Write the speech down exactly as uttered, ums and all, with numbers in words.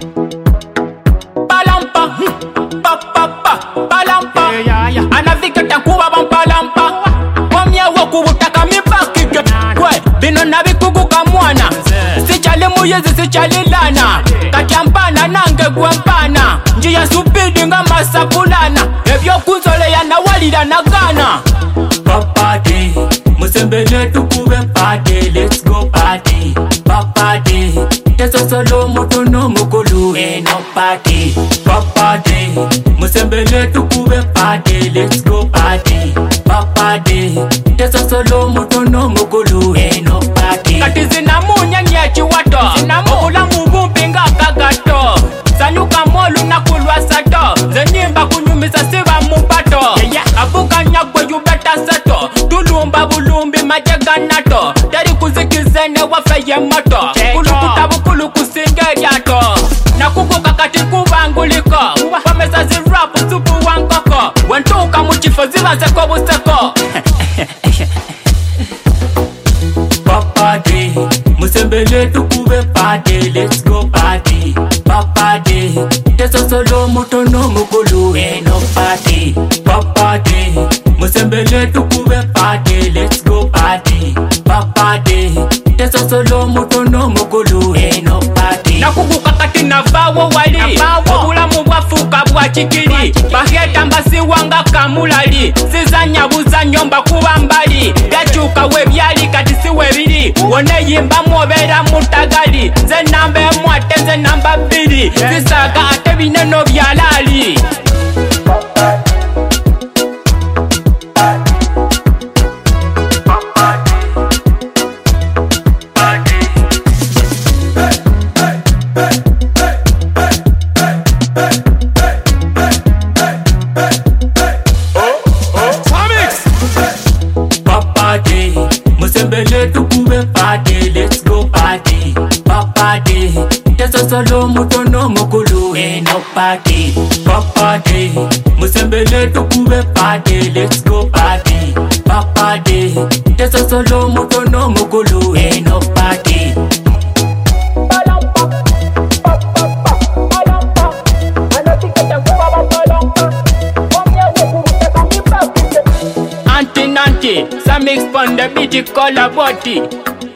Palampa, pa pa pa, palampa. Anavika takuba bam palampa. Wamia wakubutaka mipakike. Kwe, bino nabikuguka mwana. Sichale muyezi sichale lana. Katiampana nange gwempana. Njia supidi nga masapulana. Ebyo kuzole ya nawalida na gana. Party, musembele tukube party, let's go party. Party, teso solo motono mukulu eh no party. Party, musembele tukube party, let's go party. Party, teso solo motono mukulu eh no party. Kati zinamunya nyechi wato, zinamuula mubumpinga kagato. Sanyuka molu na kulwa sato, zenyimba kunyumisa siva mupato. Abuka nyakwe you better seto, tulumba bulumbi majega nato. Dari kuzikizene wafeye moto, kulukuta bukulu kusinge yato. Na kukuka kati kubanguliko, wameza zirapu supu wankoko. Wentuka muchifo ziva seko buseko. Party, musembele tukube party, let's go party. Party, teso solo motono mukulu eh no party. Party, musembele tukube party, let's go party. Party, teso solo motono mukulu eh no party. Nakuguka kati na vawo wali, obula mubwafuka bwa chikili. Baheta mbasi wanga kamulali, sizanya buza nyomba kuba mbali. Gachuka webyali kati siwe bili, wone yimba mwobera mutagali. Ze namba mwate ze namba bili, zisaga ate bineno byalali. Musembele tukube party, let's go party. Party, teso solo mutono mukulu eh no party. Party, musembele tukube party, let's go party. Party, teso solo mutono mukulu eh no party. Auntie Nanti, some mix pon the beat, call a body.